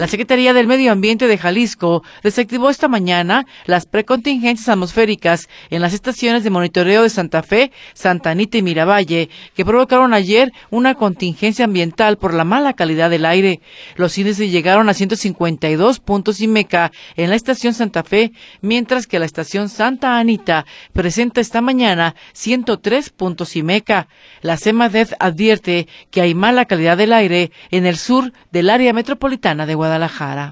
La Secretaría del Medio Ambiente de Jalisco desactivó esta mañana las precontingencias atmosféricas en las estaciones de monitoreo de Santa Fe, Santa Anita y Miravalle, que provocaron ayer una contingencia ambiental por la mala calidad del aire. Los índices llegaron a 152 puntos IMECA en la estación Santa Fe, mientras que la estación Santa Anita presenta esta mañana 103 puntos IMECA. La Semarnat advierte que hay mala calidad del aire en el sur del área metropolitana de Guadalajara.